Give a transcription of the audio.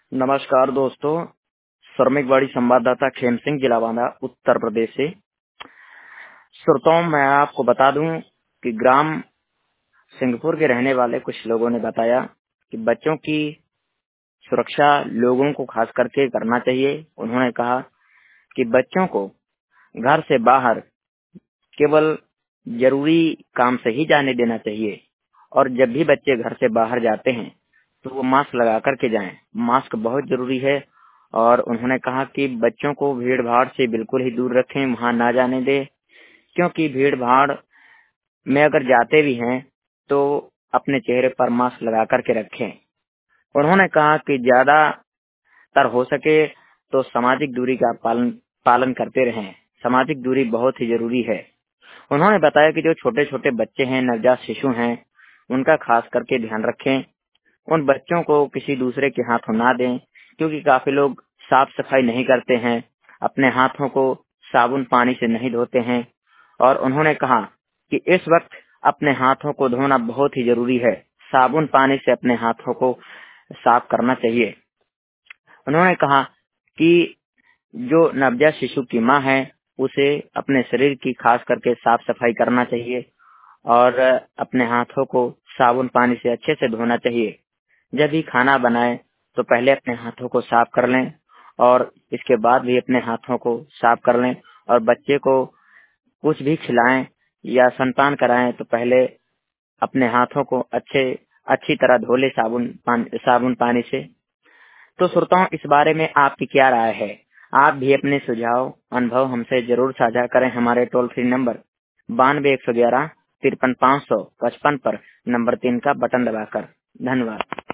नमस्कार दोस्तों, श्रमिकवाड़ी संवाददाता खेम सिंह, जिला बांदा, उत्तर प्रदेश से। श्रोताओं, मैं आपको बता दूं कि ग्राम सिंहपुर के रहने वाले कुछ लोगों ने बताया कि बच्चों की सुरक्षा लोगों को खास करके करना चाहिए। उन्होंने कहा कि बच्चों को घर से बाहर केवल जरूरी काम से ही जाने देना चाहिए और जब भी बच्चे घर से बाहर जाते हैं तो वो मास्क लगा करके जाएं। मास्क बहुत जरूरी है और उन्होंने कहा कि बच्चों को भीड़ भाड़ से बिल्कुल ही दूर रखें, वहां ना जाने दें, क्योंकि भीड़ भाड़ में अगर जाते भी हैं तो अपने चेहरे पर मास्क लगा करके रखें। उन्होंने कहा कि ज्यादातर हो सके तो सामाजिक दूरी का पालन करते रहें। सामाजिक दूरी बहुत ही जरूरी है। उन्होंने बताया कि जो छोटे छोटे बच्चे हैं, नवजात शिशु हैं, उनका खास करके ध्यान रखें। उन बच्चों को किसी दूसरे के हाथों ना दें, क्योंकि काफी लोग साफ सफाई नहीं करते हैं, अपने हाथों को साबुन पानी से नहीं धोते हैं। और उन्होंने कहा कि इस वक्त अपने हाथों को धोना बहुत ही जरूरी है। साबुन पानी से अपने हाथों को साफ करना चाहिए। उन्होंने कहा कि जो नवजात शिशु की माँ है उसे अपने शरीर की खास करके साफ सफाई करना चाहिए और अपने हाथों को साबुन पानी से अच्छे से धोना चाहिए। जब भी खाना बनाए तो पहले अपने हाथों को साफ कर लें और इसके बाद भी अपने हाथों को साफ कर लें। और बच्चे को कुछ भी खिलाएं या स्तनपान कराएं तो पहले अपने हाथों को अच्छी तरह धो ले साबुन पानी से। तो श्रोताओं, इस बारे में आपकी क्या राय है? आप भी अपने सुझाव अनुभव हमसे जरूर साझा करें हमारे टोल फ्री नंबर 92 111 53 555 पर नंबर 3 का बटन दबाकर। धन्यवाद।